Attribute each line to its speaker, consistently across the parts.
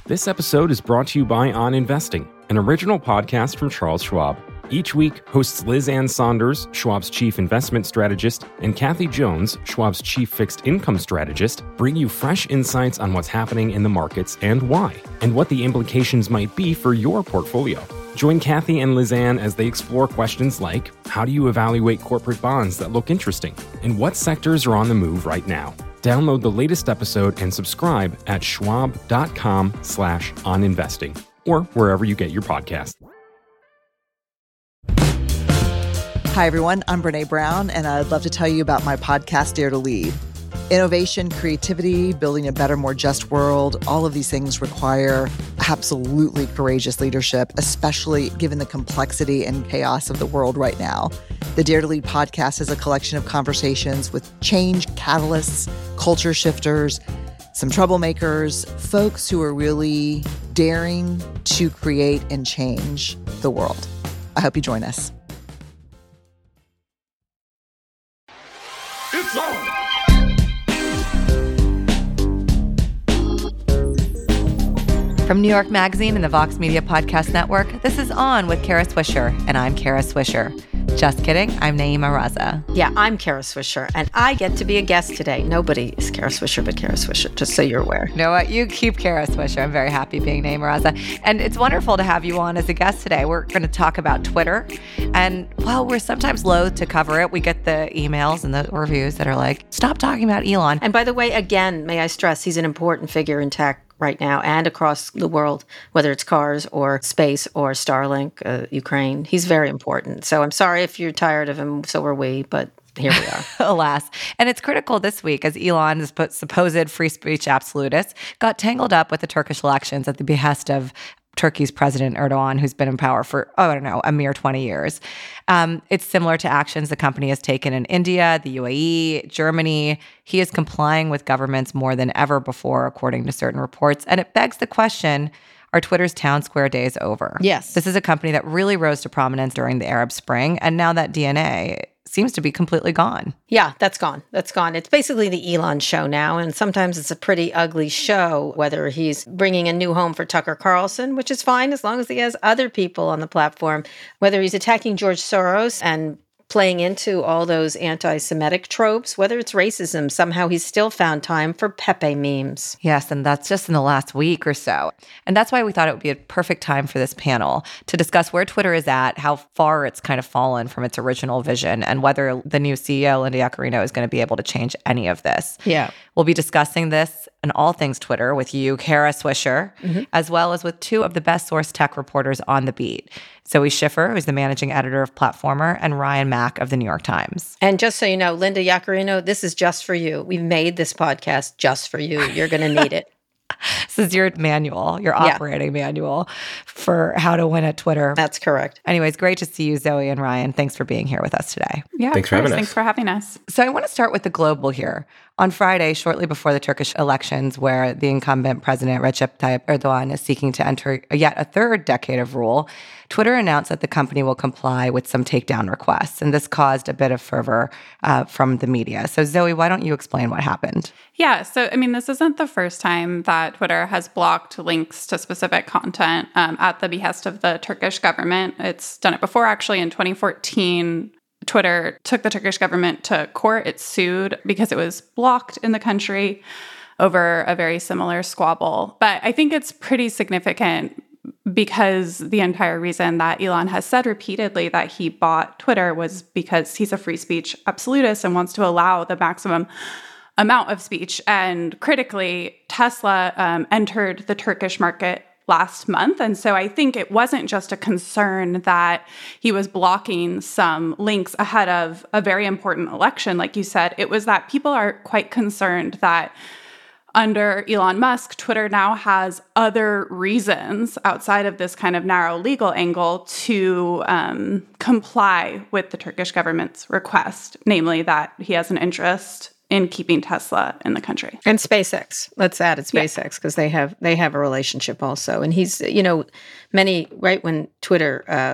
Speaker 1: This episode is brought to you by On Investing, an original podcast from Charles Schwab. Each week, hosts Liz Ann Saunders, Schwab's chief investment strategist, and Kathy Jones, Schwab's chief fixed income strategist, bring you fresh insights on what's happening in the markets and why, and what the implications might be for your portfolio. Join Kathy and Liz Ann as they explore questions like, how do you evaluate corporate bonds that look interesting? And what sectors are on the move right now? Download the latest episode and subscribe at schwab.com/oninvesting or wherever you get your podcast.
Speaker 2: Hi, everyone. I'm Brene Brown, and I'd love to tell you about my podcast, Dare to Lead. Innovation, creativity, building a better, more just world, all of these things require absolutely courageous leadership, especially given the complexity and chaos of the world right now. The Dare to Lead podcast is a collection of conversations with change catalysts, culture shifters, some troublemakers, folks who are really daring to create and change the world. I hope you join us.
Speaker 3: It's on!
Speaker 4: From New York Magazine and the Vox Media Podcast Network, this is On with Kara Swisher, and I'm Kara Swisher. Just kidding, I'm Naeema Raza.
Speaker 5: Yeah, I'm Kara Swisher, and I get to be a guest today. Nobody is Kara Swisher but Kara Swisher, just so you're aware.
Speaker 4: You know what? You keep Kara Swisher. I'm very happy being Naeema Raza. And it's wonderful to have you on as a guest today. We're going to talk about Twitter. And while we're sometimes loath to cover it, we get the emails and the reviews that are like, stop talking about Elon.
Speaker 5: And by the way, again, may I stress, he's an important figure in tech right now and across the world, whether it's cars or space or Starlink, Ukraine. He's very important. So I'm sorry if you're tired of him, so are we, but here we are.
Speaker 4: Alas. And it's critical this week as Elon's supposed free speech absolutist got tangled up with the Turkish elections at the behest of Turkey's President Erdogan, who's been in power for, a mere 20 years. It's similar to actions the company has taken in India, the UAE, Germany. He is complying with governments more than ever before, according to certain reports. And it begs the question, are Twitter's town square days over?
Speaker 5: Yes.
Speaker 4: This is a company that really rose to prominence during the Arab Spring, and now that DNA seems to be completely gone.
Speaker 5: Yeah, that's gone. That's gone. It's basically the Elon show now, and sometimes it's a pretty ugly show, whether he's bringing a new home for Tucker Carlson, which is fine as long as he has other people on the platform, whether he's attacking George Soros and playing into all those anti-Semitic tropes, whether it's racism, somehow he's still found time for Pepe memes.
Speaker 4: Yes, and that's just in the last week or so. And that's why we thought it would be a perfect time for this panel to discuss where Twitter is at, how far it's kind of fallen from its original vision, and whether the new CEO, Linda Yaccarino, is going to be able to change any of this.
Speaker 5: Yeah.
Speaker 4: We'll be discussing this and all things Twitter with you, Kara Swisher, as well as with two of the best source tech reporters on the beat, Zoe Schiffer, who's the managing editor of Platformer, and Ryan Mack of the New York Times.
Speaker 5: And just so you know, Linda Yaccarino, this is just for you. We've made this podcast just for you. You're going to need it.
Speaker 4: This is your manual, your operating manual for how to win at Twitter.
Speaker 5: That's correct.
Speaker 4: Anyways, great to see you, Zoe and Ryan. Thanks for being here with us today.
Speaker 6: Yeah,
Speaker 1: Thanks for having us.
Speaker 6: Thanks for having us.
Speaker 4: So I want to start with the global here. On Friday, shortly before the Turkish elections, where the incumbent president Recep Tayyip Erdogan is seeking to enter yet a third decade of rule, Twitter announced that the company will comply with some takedown requests. And this caused a bit of fervor from the media. So Zoe, why don't you explain what happened?
Speaker 6: Yeah, so this isn't the first time that Twitter has blocked links to specific content at the behest of the Turkish government. It's done it before, actually, in 2014. Twitter took the Turkish government to court. It sued because it was blocked in the country over a very similar squabble. But I think it's pretty significant because the entire reason that Elon has said repeatedly that he bought Twitter was because he's a free speech absolutist and wants to allow the maximum amount of speech. And critically, Tesla entered the Turkish market last month. And so I think it wasn't just a concern that he was blocking some links ahead of a very important election, like you said. It was that people are quite concerned that under Elon Musk, Twitter now has other reasons outside of this kind of narrow legal angle to comply with the Turkish government's request, namely that he has an interest in keeping Tesla in the country.
Speaker 5: And SpaceX. Let's add it, SpaceX, because they have a relationship also. And he's, right when Twitter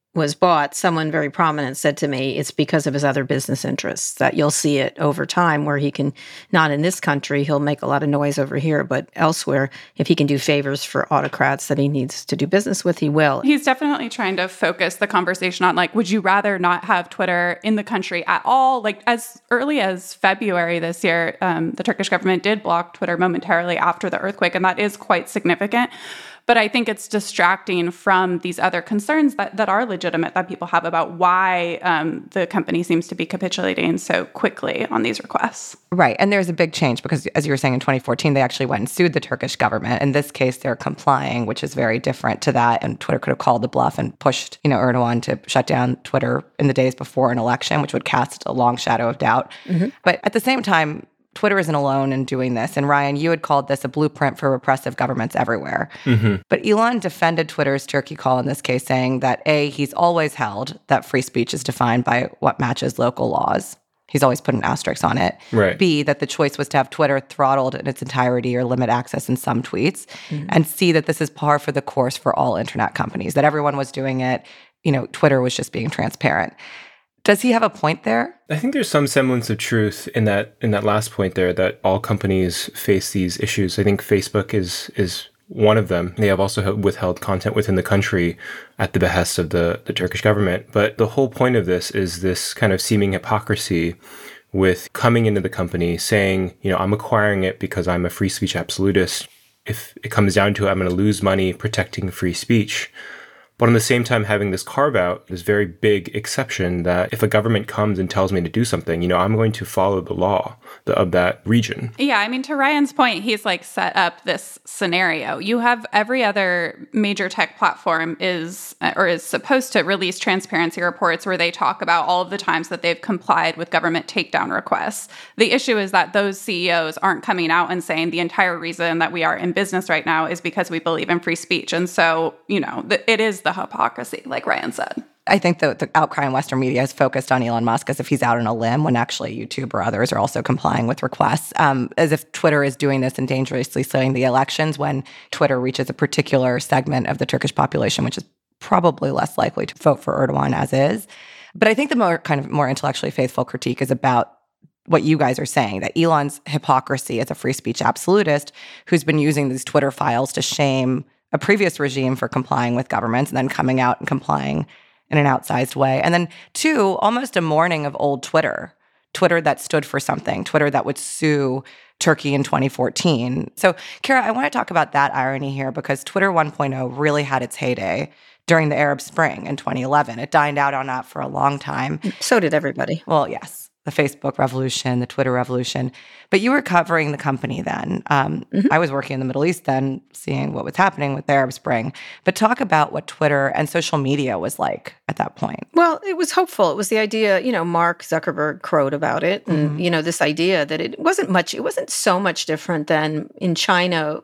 Speaker 5: was bought, someone very prominent said to me, it's because of his other business interests, that you'll see it over time where he can, not in this country, he'll make a lot of noise over here, but elsewhere, if he can do favors for autocrats that he needs to do business with, he will.
Speaker 6: He's definitely trying to focus the conversation on, like, would you rather not have Twitter in the country at all? Like, as early as February this year, the Turkish government did block Twitter momentarily after the earthquake, and that is quite significant. But I think it's distracting from these other concerns that are legitimate that people have about why the company seems to be capitulating so quickly on these requests.
Speaker 4: Right. And there's a big change because, as you were saying, in 2014, they actually went and sued the Turkish government. In this case, they're complying, which is very different to that. And Twitter could have called the bluff and pushed, Erdogan to shut down Twitter in the days before an election, which would cast a long shadow of doubt. Mm-hmm. But at the same time, Twitter isn't alone in doing this. And Ryan, you had called this a blueprint for repressive governments everywhere. Mm-hmm. But Elon defended Twitter's Turkey call in this case, saying that A, he's always held that free speech is defined by what matches local laws. He's always put an asterisk on it.
Speaker 1: Right.
Speaker 4: B, that the choice was to have Twitter throttled in its entirety or limit access in some tweets. Mm-hmm. And C, that this is par for the course for all internet companies, that everyone was doing it. Twitter was just being transparent. Does he have a point there?
Speaker 3: I think there's some semblance of truth in that last point there, that all companies face these issues. I think Facebook is one of them. They have also withheld content within the country at the behest of the Turkish government. But the whole point of this is this kind of seeming hypocrisy with coming into the company saying, I'm acquiring it because I'm a free speech absolutist. If it comes down to it, I'm going to lose money protecting free speech. But at the same time, having this carve out, this very big exception that if a government comes and tells me to do something, I'm going to follow the law of that region.
Speaker 6: Yeah, to Ryan's point, he's set up this scenario. You have every other major tech platform is supposed to release transparency reports where they talk about all of the times that they've complied with government takedown requests. The issue is that those CEOs aren't coming out and saying the entire reason that we are in business right now is because we believe in free speech. And so, it is the hypocrisy, like Ryan said.
Speaker 4: I think the outcry in Western media is focused on Elon Musk as if he's out on a limb when actually YouTube or others are also complying with requests, as if Twitter is doing this and dangerously slowing the elections when Twitter reaches a particular segment of the Turkish population, which is probably less likely to vote for Erdogan as is. But I think the more intellectually faithful critique is about what you guys are saying, that Elon's hypocrisy as a free speech absolutist who's been using these Twitter files to shame a previous regime for complying with governments and then coming out and complying in an outsized way. And then 2, almost a mourning of old Twitter that stood for something, Twitter that would sue Turkey in 2014. So, Kara, I want to talk about that irony here because Twitter 1.0 really had its heyday during the Arab Spring in 2011. It dined out on that for a long time.
Speaker 5: So did everybody.
Speaker 4: Well, yes. The Facebook revolution, the Twitter revolution. But you were covering the company then. I was working in the Middle East then, seeing what was happening with the Arab Spring. But talk about what Twitter and social media was like at that point.
Speaker 5: Well, it was hopeful. It was the idea, Mark Zuckerberg crowed about it. And, this idea that it wasn't so much different than in China,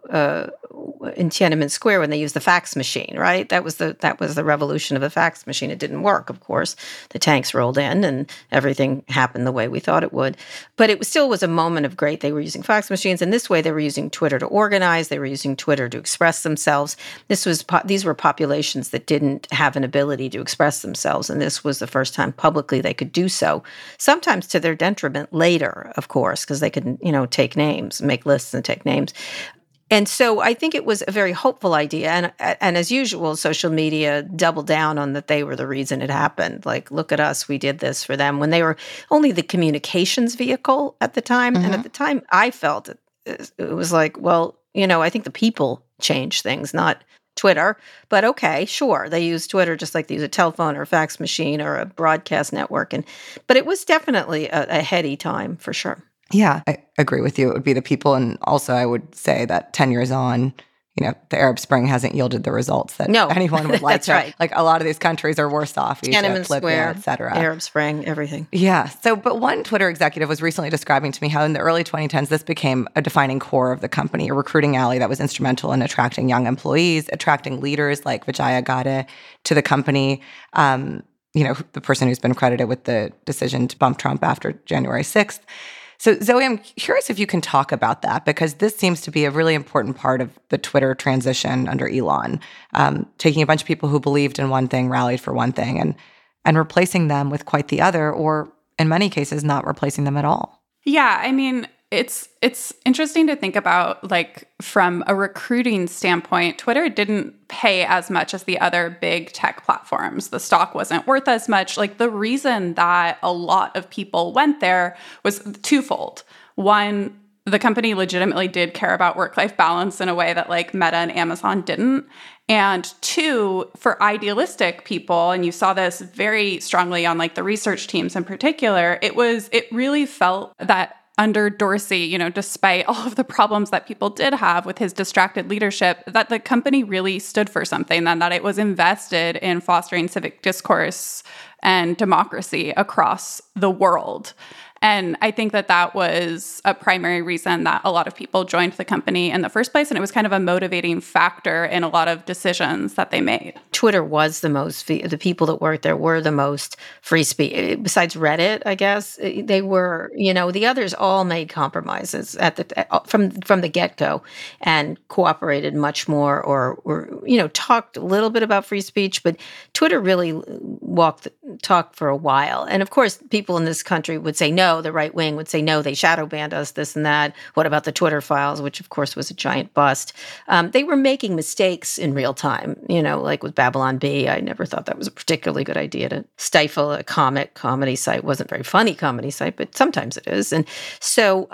Speaker 5: in Tiananmen Square when they used the fax machine, right? That was the revolution of the fax machine. It didn't work, of course. The tanks rolled in and everything happened the way we thought it would. But it still was a moment of great. They were using fax machines, and this way they were using Twitter to organize. They were using Twitter to express themselves. These were populations that didn't have an ability to express themselves, and this was the first time publicly they could do so. Sometimes to their detriment later, of course, because they could, take names, make lists and take names. And so I think it was a very hopeful idea. And as usual, social media doubled down on that they were the reason it happened. Like, look at us, we did this for them, when they were only the communications vehicle at the time. Mm-hmm. And at the time, I felt it was like, well, I think the people change things, not Twitter. But okay, sure, they use Twitter just like they use a telephone or a fax machine or a broadcast network. But it was definitely a heady time for sure.
Speaker 4: Yeah, I agree with you. It would be the people. And also I would say that 10 years on, the Arab Spring hasn't yielded the results that anyone would like
Speaker 5: that's right.
Speaker 4: Like a lot of these countries are worse off.
Speaker 5: Tiananmen Square,
Speaker 4: et cetera.
Speaker 5: Arab Spring, everything.
Speaker 4: Yeah. So, but one Twitter executive was recently describing to me how in the early 2010s, this became a defining core of the company, a recruiting alley that was instrumental in attracting young employees, attracting leaders like Vijaya Gadde to the company. The person who's been credited with the decision to bump Trump after January 6th. So, Zoe, I'm curious if you can talk about that, because this seems to be a really important part of the Twitter transition under Elon, taking a bunch of people who believed in one thing, rallied for one thing, and replacing them with quite the other, or in many cases, not replacing them at all.
Speaker 6: Yeah, I mean, it's interesting to think about, like, from a recruiting standpoint, Twitter didn't pay as much as the other big tech platforms. The stock wasn't worth as much. Like, the reason that a lot of people went there was twofold. One, the company legitimately did care about work-life balance in a way that, like, Meta and Amazon didn't. And two, for idealistic people, and you saw this very strongly on, like, the research teams in particular, it really felt that under Dorsey, you know, despite all of the problems that people did have with his distracted leadership, that the company really stood for something, and that it was invested in fostering civic discourse and democracy across the world. And I think that was a primary reason that a lot of people joined the company in the first place. And it was kind of a motivating factor in a lot of decisions that they made.
Speaker 5: Twitter was the people that worked there were the most free speech. Besides Reddit, I guess, they were, the others all made compromises from the get-go and cooperated much more or talked a little bit about free speech. But Twitter really talked for a while. And of course, people in this country would say no. The right wing would say, no, they shadow banned us, this and that. What about the Twitter files, which of course was a giant bust? They were making mistakes in real time, like with Babylon Bee. I never thought that was a particularly good idea to stifle a comedy site. It wasn't a very funny comedy site, but sometimes it is. And so,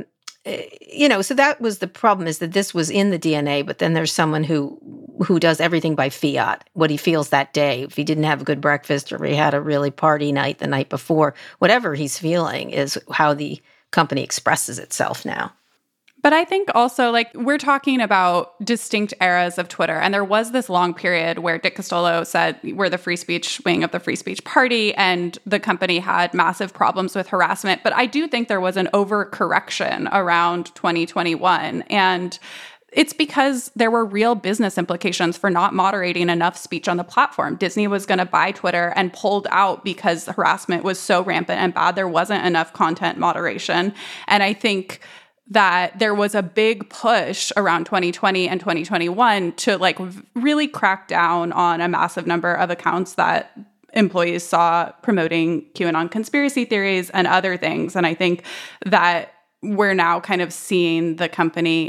Speaker 5: so that was the problem, is that this was in the DNA, but then there's someone who does everything by fiat, what he feels that day. If he didn't have a good breakfast or he had a really party night the night before, whatever he's feeling is how the company expresses itself now.
Speaker 6: But I think also, like, we're talking about distinct eras of Twitter. And there was this long period where Dick Costolo said we're the free speech wing of the free speech party, and the company had massive problems with harassment. But I do think there was an overcorrection around 2021. And it's because there were real business implications for not moderating enough speech on the platform. Disney was going to buy Twitter and pulled out because harassment was so rampant and bad. There wasn't enough content moderation. And I think that there was a big push around 2020 and 2021 to, like, really crack down on a massive number of accounts that employees saw promoting QAnon conspiracy theories and other things. And I think that we're now kind of seeing the company,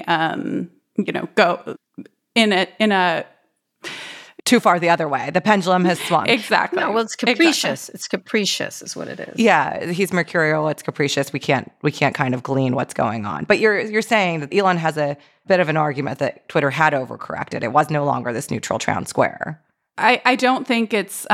Speaker 6: go in a
Speaker 4: too far the other way. The pendulum has swung.
Speaker 6: Exactly.
Speaker 5: No, well, it's capricious.
Speaker 6: Exactly.
Speaker 5: It's capricious is what it is.
Speaker 4: Yeah, he's mercurial. It's capricious. We can't kind of glean what's going on. But you're saying that Elon has a bit of an argument that Twitter had overcorrected. It was no longer this neutral town square.
Speaker 6: I don't think it's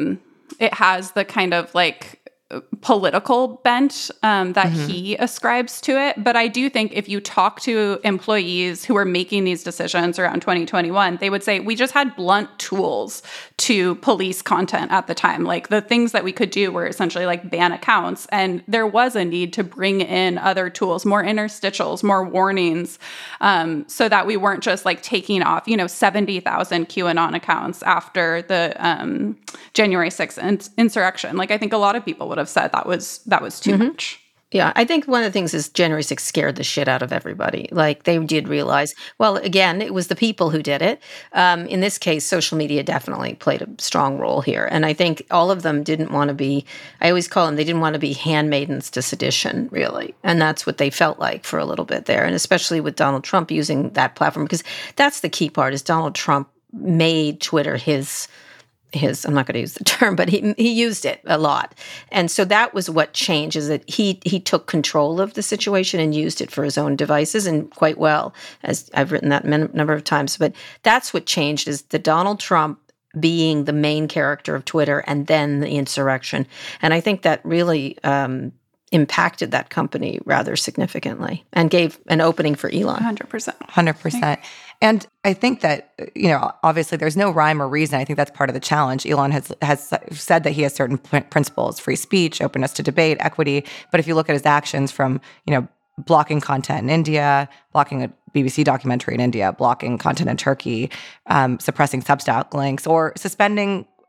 Speaker 6: it has the kind of, like, political bent that he ascribes to it. But I do think if you talk to employees who were making these decisions around 2021, they would say, we just had blunt tools to police content at the time. Like, the things that we could do were essentially, like, ban accounts. And there was a need to bring in other tools, more interstitials, more warnings, so that we weren't just, like, taking off, 70,000 QAnon accounts after the January 6th insurrection. Like, I think a lot of people would have said that was too much.
Speaker 5: Yeah, I think one of the things is January 6th scared the shit out of everybody. Like, they did realize, well, again, it was the people who did it. In this case, social media definitely played a strong role here. And I think all of them didn't want to be, I always call them, they didn't want to be handmaidens to sedition, really. And that's what they felt like for a little bit there. And especially with Donald Trump using that platform, because that's the key part, is Donald Trump made Twitter his I'm not going to use the term, but he used it a lot. And so that was what changed, is that he took control of the situation and used it for his own devices, and quite well, as I've written that number of times. But that's what changed, is the Donald Trump being the main character of Twitter and then the insurrection. And I think that really impacted that company rather significally and gave an opening for Elon.
Speaker 6: 100%.
Speaker 4: 100%. And I think that, obviously there's no rhyme or reason. I think that's part of the challenge. Elon has said that he has certain principles: free speech, openness to debate, equity. But if you look at his actions from, blocking content in India, blocking a BBC documentary in India, blocking content in Turkey, suppressing Substack links, or suspending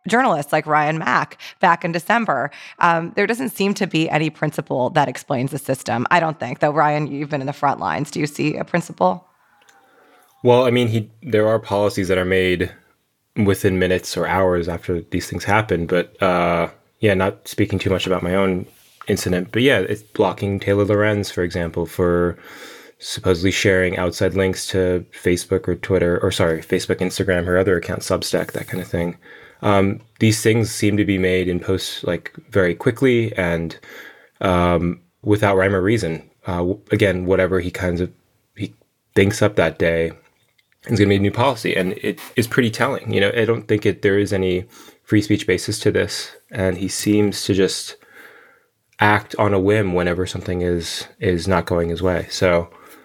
Speaker 4: journalists like Ryan Mack back in December. There doesn't seem to be any principle that explains the system. I don't think, though. Ryan, you've been in the front lines. Do you see a principle?
Speaker 3: Well, I mean, there are policies that are made within minutes or hours after these things happen. But not speaking too much about my own incident, but yeah, it's blocking Taylor Lorenz, for example, for supposedly sharing outside links to Facebook or Twitter, Facebook, Instagram, her other account, Substack, that kind of thing. These things seem to be made in posts like very quickly and without rhyme or reason. Again, whatever he thinks up that day is going to be a new policy, and it is pretty telling. I don't think there is any free speech basis to this, and he seems to just act on a whim whenever something is not going his way. So,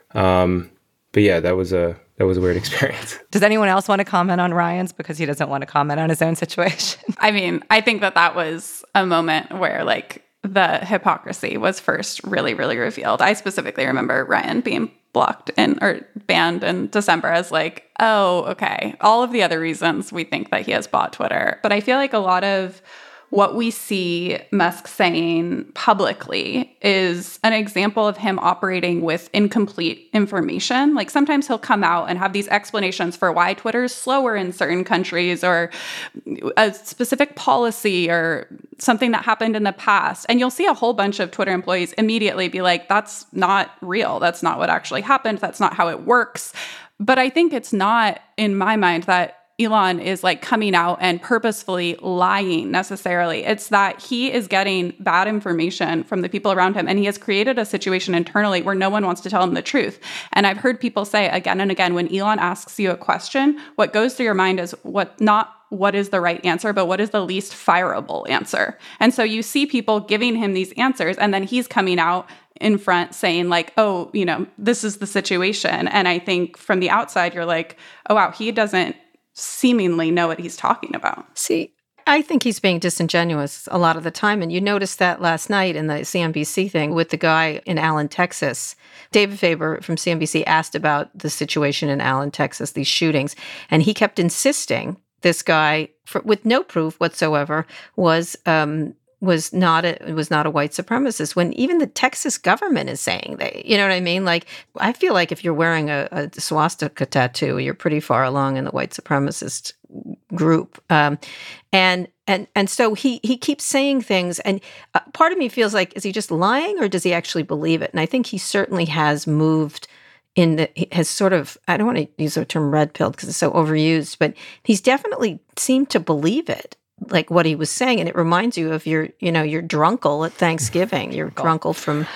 Speaker 3: but yeah, that was a weird experience.
Speaker 4: Does anyone else want to comment on Ryan's, because he doesn't want to comment on his own situation?
Speaker 6: I mean, I think that was a moment where the hypocrisy was first really, really revealed. I specifically remember Ryan being blocked or banned in December as oh, okay, all of the other reasons we think that he has bought Twitter. But I feel like a lot of what we see Musk saying publicly is an example of him operating with incomplete information. Sometimes he'll come out and have these explanations for why Twitter is slower in certain countries, or a specific policy or something that happened in the past. And you'll see a whole bunch of Twitter employees immediately be like, that's not real. That's not what actually happened. That's not how it works. But I think it's not, in my mind, that Elon is coming out and purposefully lying necessarily. It's that he is getting bad information from the people around him, and he has created a situation internally where no one wants to tell him the truth. And I've heard people say again and again, when Elon asks you a question, what goes through your mind is not what is the right answer, but what is the least fireable answer. And so you see people giving him these answers, and then he's coming out in front saying oh, this is the situation. And I think from the outside, you're oh, wow, he doesn't seemingly know what he's talking about.
Speaker 5: See, I think he's being disingenuous a lot of the time. And you noticed that last night in the CNBC thing with the guy in Allen, Texas. David Faber from CNBC asked about the situation in Allen, Texas, these shootings. And he kept insisting this guy, with no proof whatsoever, was not a white supremacist, when even the Texas government is saying you know what I mean? I feel like if you're wearing a swastika tattoo, you're pretty far along in the white supremacist group. And so he keeps saying things, and part of me feels is he just lying, or does he actually believe it? And I think he certainly has moved has sort of, I don't want to use the term red pilled because it's so overused, but he's definitely seemed to believe it. What he was saying, and it reminds you of your drunkle at Thanksgiving. You're drunkle from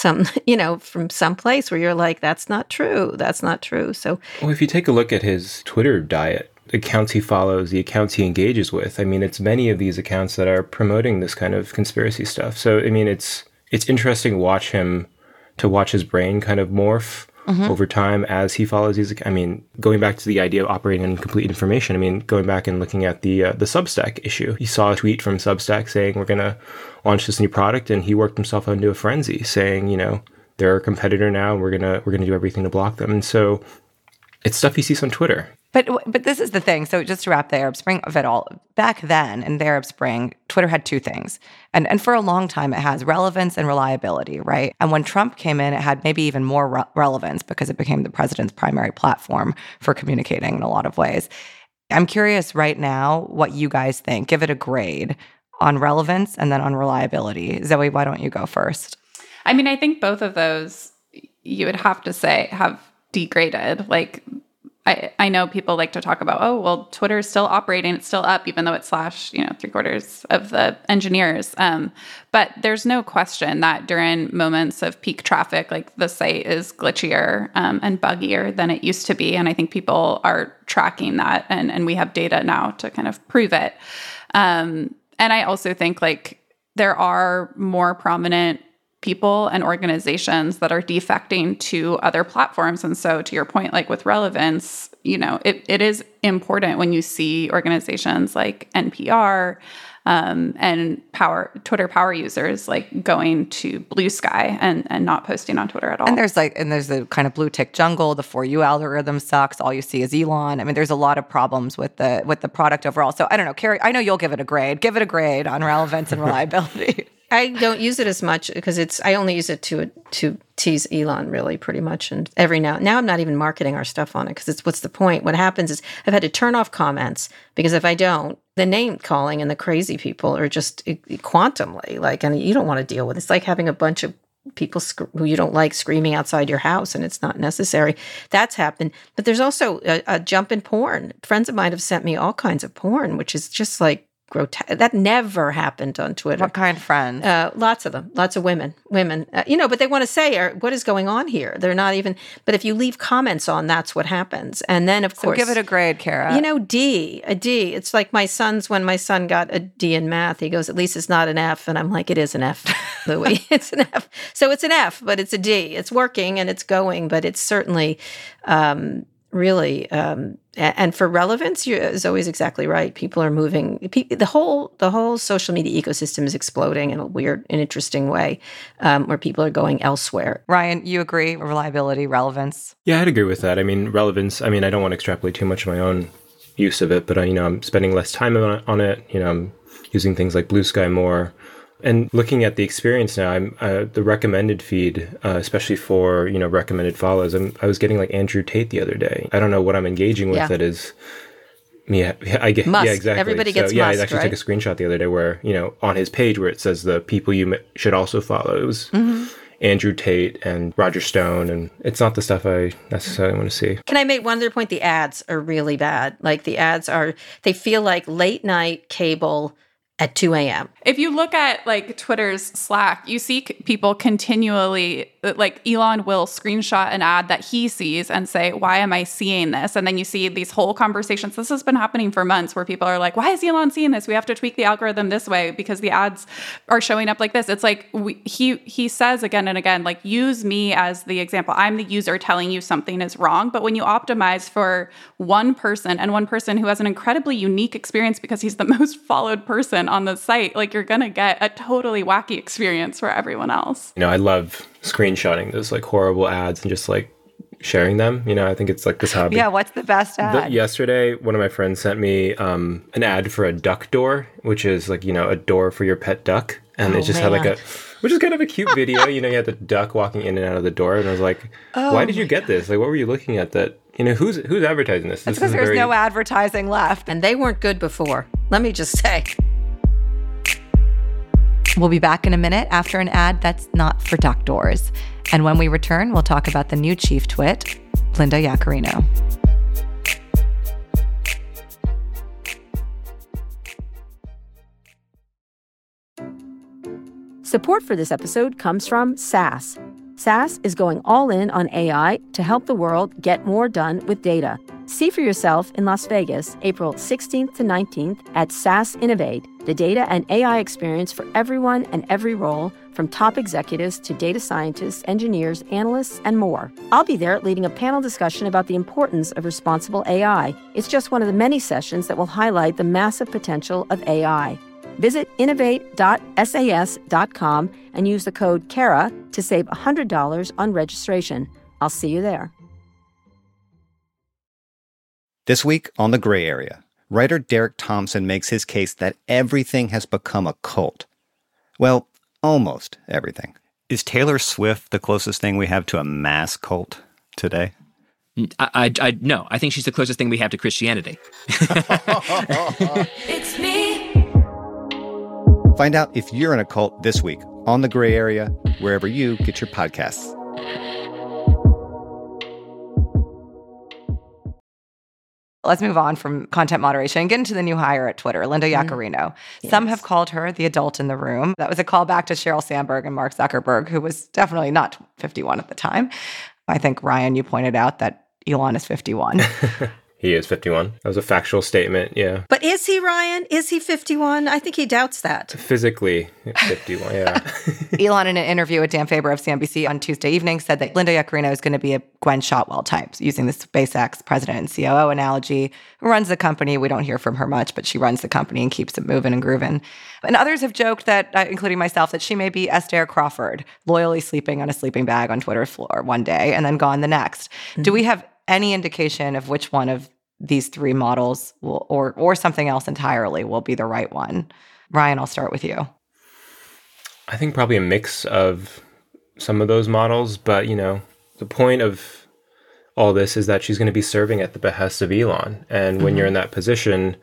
Speaker 5: some place where you're that's not true. That's not true. So,
Speaker 3: well, if you take a look at his Twitter diet, the accounts he follows, the accounts he engages with, I mean, it's many of these accounts that are promoting this kind of conspiracy stuff. So, I mean, it's interesting to watch his brain kind of morph over time as he follows these. I mean, going back to the idea of operating on incomplete information, I mean, going back and looking at the Substack issue, he saw a tweet from Substack saying, we're going to launch this new product, and he worked himself into a frenzy saying, they're a competitor now, and we're going to do everything to block them. And so it's stuff he sees on Twitter.
Speaker 4: But this is the thing. So just to wrap the Arab Spring of it all, back then in the Arab Spring, Twitter had two things. And for a long time, it has relevance and reliability, right? And when Trump came in, it had maybe even more relevance because it became the president's primary platform for communicating in a lot of ways. I'm curious right now what you guys think. Give it a grade on relevance and then on reliability. Zoe, why don't you go first?
Speaker 6: I mean, I think both of those, you would have to say, have degraded. I know people like to talk about, oh, well, Twitter is still operating. It's still up, even though it slashed, 3/4 of the engineers. But there's no question that during moments of peak traffic, the site is glitchier and buggier than it used to be. And I think people are tracking that. And we have data now to kind of prove it. And I also think there are more prominent people and organizations that are defecting to other platforms. And so to your point, with relevance, it is important when you see organizations like NPR and Twitter power users like going to Blue Sky and not posting on Twitter at all.
Speaker 4: And there's the kind of blue tick jungle. The For You algorithm sucks. All you see is Elon. I mean, there's a lot of problems with the product overall. So I don't know, Carrie, I know you'll give it a grade. Give it a grade on relevance and reliability.
Speaker 5: I don't use it as much because I only use it to tease Elon, really, pretty much. And now I'm not even marketing our stuff on it because what's the point? What happens is I've had to turn off comments because if I don't, the name calling and the crazy people are just quantumly and you don't want to deal with it. It's like having a bunch of people who you don't like screaming outside your house, and it's not necessary. That's happened. But there's also a jump in porn. Friends of mine have sent me all kinds of porn, which is just like grotesque. That never happened on Twitter.
Speaker 4: What kind of friends?
Speaker 5: Lots of them. Lots of women. But they want to say, what is going on here? They're not even, but if you leave comments on, that's what happens. And then, of course.
Speaker 4: So give it a grade, Kara.
Speaker 5: A D. It's like when my son got a D in math, he goes, at least it's not an F. And I'm like, it is an F, Louis. It's an F. So it's an F, but it's a D. It's working and it's going, but it's certainly really, and for relevance, Zoe's exactly right. People are moving. The whole social media ecosystem is exploding in a weird and interesting way, where people are going elsewhere.
Speaker 4: Ryan, you agree? Reliability, relevance?
Speaker 3: Yeah, I'd agree with that. I mean, relevance. I mean, I don't want to extrapolate too much of my own use of it, but I'm spending less time on it. I'm using things like Blue Sky more. And looking at the experience now, I'm the recommended feed, especially for recommended follows. I was getting like Andrew Tate the other day. I don't know what I'm engaging with. That is, I get
Speaker 5: Musk.
Speaker 3: Yeah, exactly.
Speaker 5: Everybody gets
Speaker 3: Musk,
Speaker 5: Musk,
Speaker 3: I actually
Speaker 5: right?
Speaker 3: took a screenshot the other day where on his page where it says the people you should also follow. It was Andrew Tate and Roger Stone, and it's not the stuff I necessarily want to see.
Speaker 5: Can I make one other point? The ads are really bad. Like they feel like late night cable at 2 a.m.
Speaker 6: If you look at like Twitter's Slack, you see people continually, like Elon will screenshot an ad that he sees and say, why am I seeing this? And then you see these whole conversations. This has been happening for months where people are like, why is Elon seeing this? We have to tweak the algorithm this way because the ads are showing up like this. It's like he says again and again, like, use me as the example. I'm the user telling you something is wrong. But when you optimize for one person and one person who has an incredibly unique experience because he's the most followed person on the site, like you're going to get a totally wacky experience for everyone else.
Speaker 3: I love screenshotting those like horrible ads and just like sharing them. I think it's like this hobby.
Speaker 4: Yeah, what's the best ad?
Speaker 3: Yesterday, one of my friends sent me an ad for a duck door, which is like, a door for your pet duck. And it just had like which is kind of a cute video. You had the duck walking in and out of the door. And I was like, why did you get this? Like, what were you looking at that? Who's advertising this?
Speaker 4: It's because there's no advertising left.
Speaker 5: And they weren't good before. Let me just say.
Speaker 4: We'll be back in a minute after an ad that's not for duck doors. And when we return, we'll talk about the new chief twit, Linda Yaccarino.
Speaker 7: Support for this episode comes from SAS. SAS is going all in on AI to help the world get more done with data. See for yourself in Las Vegas, April 16th to 19th at SAS Innovate, the data and AI experience for everyone and every role, from top executives to data scientists, engineers, analysts, and more. I'll be there leading a panel discussion about the importance of responsible AI. It's just one of the many sessions that will highlight the massive potential of AI. Visit innovate.sas.com and use the code CARA to save $100 on registration. I'll see you there.
Speaker 8: This week on The Gray Area, writer Derek Thompson makes his case that everything has become a cult. Well, almost everything. Is Taylor Swift the closest thing we have to a mass cult today?
Speaker 9: No, I think she's the closest thing we have to Christianity.
Speaker 10: It's me.
Speaker 8: Find out if you're in a cult this week on The Gray Area, wherever you get your podcasts.
Speaker 4: Let's move on from content moderation and get into the new hire at Twitter, Linda Yaccarino.
Speaker 5: Yes.
Speaker 4: Some have called her the adult in the room. That was a callback to Sheryl Sandberg and Mark Zuckerberg, who was definitely not 51 at the time. I think, Ryan, you pointed out that Elon is 51.
Speaker 3: He is 51. That was a factual statement, yeah.
Speaker 5: But is he, Ryan? Is he 51? I think he doubts that.
Speaker 3: Physically, 51, yeah.
Speaker 4: Elon, in an interview with Dan Faber of CNBC on Tuesday evening, said that Linda Yaccarino is going to be a Gwen Shotwell type, using the SpaceX president and COO analogy, who runs the company. We don't hear from her much, but she runs the company and keeps it moving and grooving. And others have joked that, including myself, that she may be Esther Crawford, loyally sleeping on a sleeping bag on Twitter's floor one day and then gone the next. Mm-hmm. Do we have any indication of which one of these three models will, or something else entirely, will be the right one? Ryan, I'll start with you.
Speaker 3: I think probably a mix of some of those models, but the point of all this is that she's going to be serving at the behest of Elon. And when you're in that position,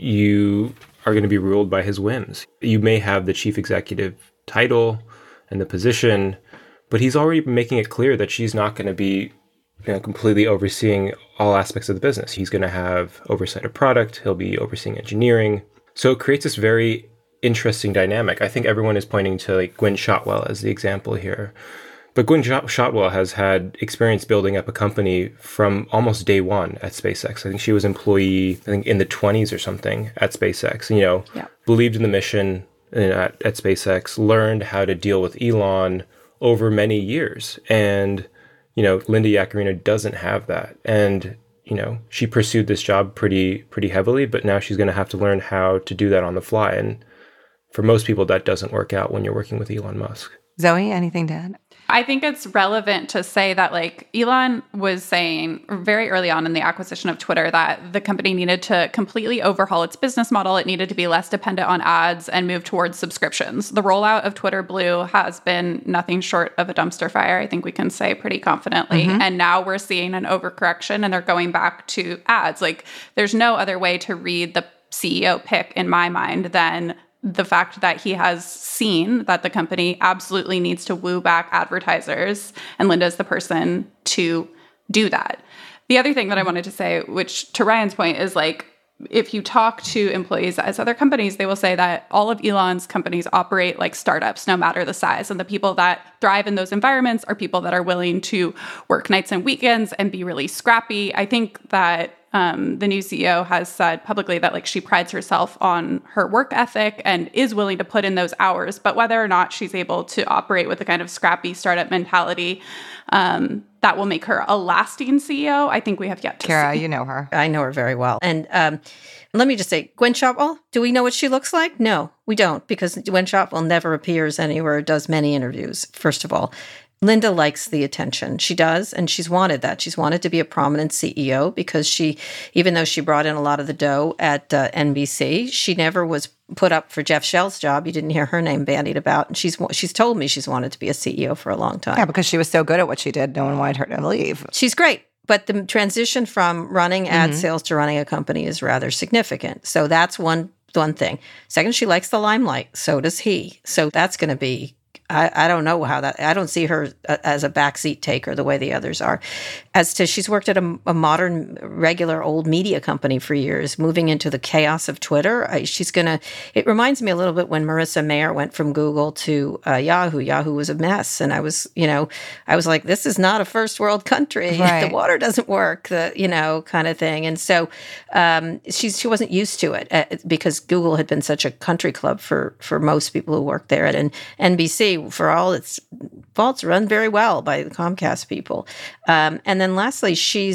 Speaker 3: you are going to be ruled by his whims. You may have the chief executive title and the position, but he's already making it clear that she's not going to be completely overseeing all aspects of the business. He's going to have oversight of product. He'll be overseeing engineering. So it creates this very interesting dynamic. I think everyone is pointing to Gwen Shotwell as the example here. But Gwen Shotwell has had experience building up a company from almost day one at SpaceX. I think she was employee, in the 20s or something at SpaceX. Believed in the mission at SpaceX, learned how to deal with Elon over many years. And Linda Yaccarino doesn't have that. And, she pursued this job pretty heavily, but now she's going to have to learn how to do that on the fly. And for most people, that doesn't work out when you're working with Elon Musk.
Speaker 4: Zoe, anything to add?
Speaker 6: I think it's relevant to say that Elon was saying very early on in the acquisition of Twitter that the company needed to completely overhaul its business model. It needed to be less dependent on ads and move towards subscriptions. The rollout of Twitter Blue has been nothing short of a dumpster fire, I think we can say pretty confidently. Mm-hmm. And now we're seeing an overcorrection and they're going back to ads. There's no other way to read the CEO pick in my mind than the fact that he has seen that the company absolutely needs to woo back advertisers, and Linda's the person to do that. The other thing that I wanted to say, which to Ryan's point is if you talk to employees at other companies, they will say that all of Elon's companies operate like startups, no matter the size. And the people that thrive in those environments are people that are willing to work nights and weekends and be really scrappy. I think that the new CEO has said publicly that she prides herself on her work ethic and is willing to put in those hours. But whether or not she's able to operate with the kind of scrappy startup mentality that will make her a lasting CEO, I think we have yet to
Speaker 4: Kara,
Speaker 6: see.
Speaker 4: you know her.
Speaker 5: I know her very well. And let me just say, Gwen Shotwell, do we know what she looks like? No, we don't, because Gwen Shotwell never appears anywhere, does many interviews, first of all. Linda likes the attention. She does, and she's wanted that. She's wanted to be a prominent CEO because even though she brought in a lot of the dough at NBC, she never was put up for Jeff Shell's job. You didn't hear her name bandied about. And she's told me she's wanted to be a CEO for a long time.
Speaker 4: Yeah, because she was so good at what she did, no one wanted her to leave.
Speaker 5: She's great. But the transition from running ad sales to running a company is rather significant. So that's one thing. Second, she likes the limelight. So does he. So that's going to be, I don't know how that, I don't see her as a backseat taker the way the others are. As to, she's worked at a modern, regular old media company for years, moving into the chaos of Twitter. It reminds me a little bit when Marissa Mayer went from Google to Yahoo. Yahoo was a mess. And I was like, this is not a first world country. Right. The water doesn't work, kind of thing. And so she wasn't used to it because Google had been such a country club for most people who worked there. And NBC, for all its faults, run very well by the Comcast people. And then lastly, she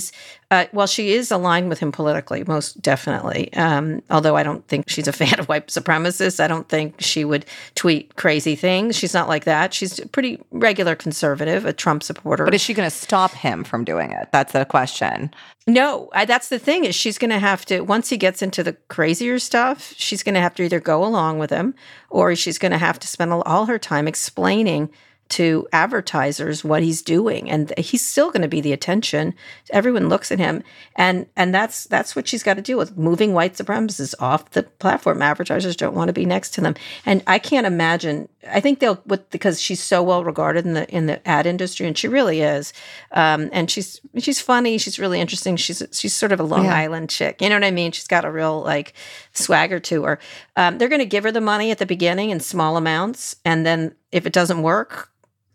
Speaker 5: is aligned with him politically, most definitely. Although I don't think she's a fan of white supremacists. I don't think she would tweet crazy things. She's not like that. She's a pretty regular conservative, a Trump supporter.
Speaker 4: But is she going to stop him from doing it? That's the question.
Speaker 5: No, that's the thing, is she's going to have to, once he gets into the crazier stuff, she's going to have to either go along with him or she's going to have to spend all her time explaining to advertisers what he's doing. And he's still going to be the attention. Everyone looks at him. And that's what she's got to deal with, moving white supremacists off the platform. Advertisers don't want to be next to them. And I can't imagine, I think because she's so well regarded in the ad industry, and she really is. And she's funny. She's really interesting. She's sort of a Long Island chick. You know what I mean? She's got a real swagger to her. They're going to give her the money at the beginning in small amounts. And then if it doesn't work,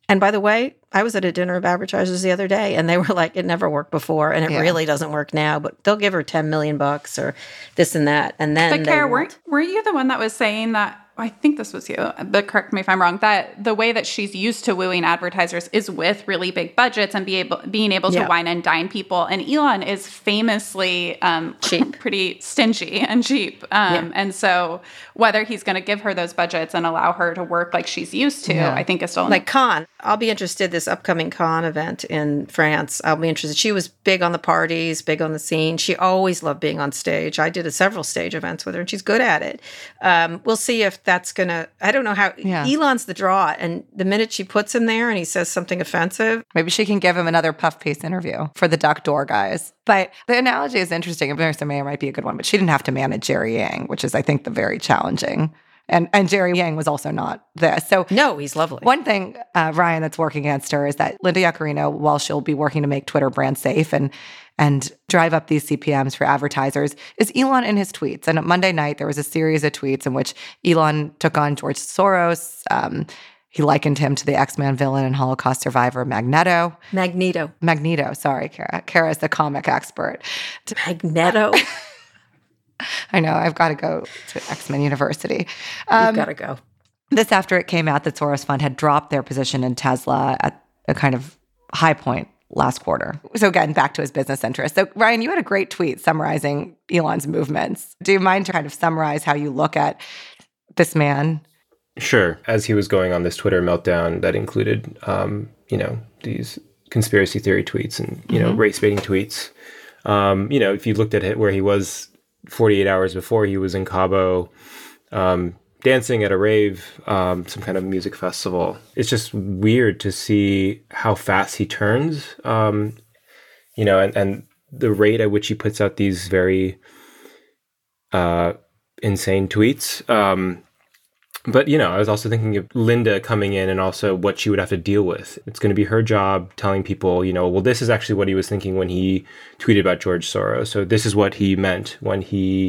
Speaker 5: And by the way, I was at a dinner of advertisers the other day, and they were like, it never worked before, and it really doesn't work now, but they'll give her $10 million or this and that. And then
Speaker 6: but Kara, weren't you the one that was saying that, I think this was you, but correct me if I'm wrong, that the way that she's used to wooing advertisers is with really big budgets and being able to wine and dine people. And Elon is famously cheap, pretty stingy and cheap. And so whether he's going to give her those budgets and allow her to work like she's used to, I think is still...
Speaker 5: Like Cannes. I'll be interested, this upcoming Cannes event in France. I'll be interested. She was big on the parties, big on the scene. She always loved being on stage. I did several stage events with her, and she's good at it. We'll see if that's going to... I don't know how... Elon's the draw, and the minute she puts him there and he says something offensive...
Speaker 4: Maybe she can give him another puff piece interview for the Duck Door guys. But the analogy is interesting. Marissa Mayer might be a good one, but she didn't have to manage Jerry Yang, which is, I think, the very challenging... And Jerry Yang was also not this. So
Speaker 5: no, he's lovely.
Speaker 4: One thing, Ryan, that's working against her is that Linda Yaccarino, while she'll be working to make Twitter brand safe and drive up these CPMs for advertisers, is Elon in his tweets. And on Monday night, there was a series of tweets in which Elon took on George Soros. He likened him to the X-Men villain and Holocaust survivor Magneto. Sorry, Kara. Kara is the comic expert.
Speaker 5: Magneto.
Speaker 4: I know, I've got to go to X-Men University.
Speaker 5: You've got to go.
Speaker 4: This after it came out that Soros Fund had dropped their position in Tesla at a kind of high point last quarter. So again, back to his business interests. So Ryan, you had a great tweet summarizing Elon's movements. Do you mind to kind of summarize how you look at this man?
Speaker 3: Sure. As he was going on this Twitter meltdown that included, these conspiracy theory tweets and, race baiting tweets. If you looked at it where he was 48 hours before, he was in Cabo dancing at a rave, some kind of music festival. It's just weird to see how fast he turns, and the rate at which he puts out these very insane tweets. But, I was also thinking of Linda coming in and also what she would have to deal with. It's going to be her job telling people, well, this is actually what he was thinking when he tweeted about George Soros. So this is what he meant when he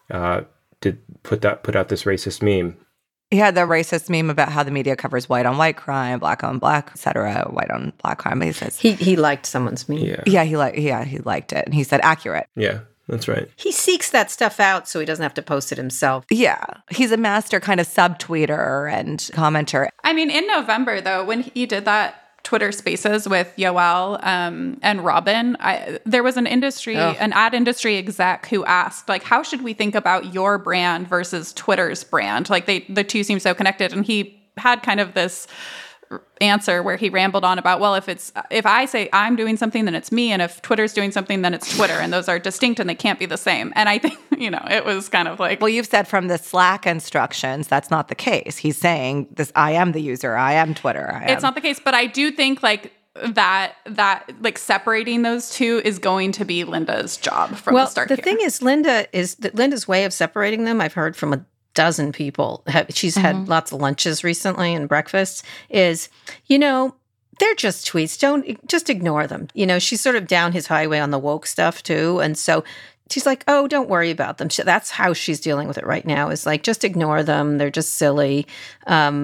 Speaker 3: did put out this racist meme.
Speaker 4: Yeah, the racist meme about how the media covers white on white crime, black on black, et cetera, white on black crime. He says
Speaker 5: he liked someone's meme.
Speaker 4: Yeah, he liked it. And he said accurate.
Speaker 3: Yeah. That's right.
Speaker 5: He seeks that stuff out so he doesn't have to post it himself.
Speaker 4: Yeah. He's a master kind of subtweeter and commenter.
Speaker 6: I mean, in November, though, when he did that Twitter Spaces with Yoel and Robin, there was an ad industry exec who asked, like, how should we think about your brand versus Twitter's brand? Like, the two seem so connected. And he had kind of this answer where he rambled on about, well, if I say I'm doing something, then it's me, and if Twitter's doing something, then it's Twitter, and those are distinct and they can't be the same. And I think, it was kind of like,
Speaker 4: well, you've said from the Slack instructions, that's not the case. He's saying this, I am the user, I am Twitter.
Speaker 6: It's not the case, but I do think like that like separating those two is going to be Linda's job from the start.
Speaker 5: The thing is, Linda's way of separating them, I've heard from a dozen people. She's had lots of lunches recently and breakfasts, is, they're just tweets. Just ignore them. She's sort of down his highway on the woke stuff too. And so she's like, oh, don't worry about them. That's how she's dealing with it right now, is like, just ignore them. They're just silly. They're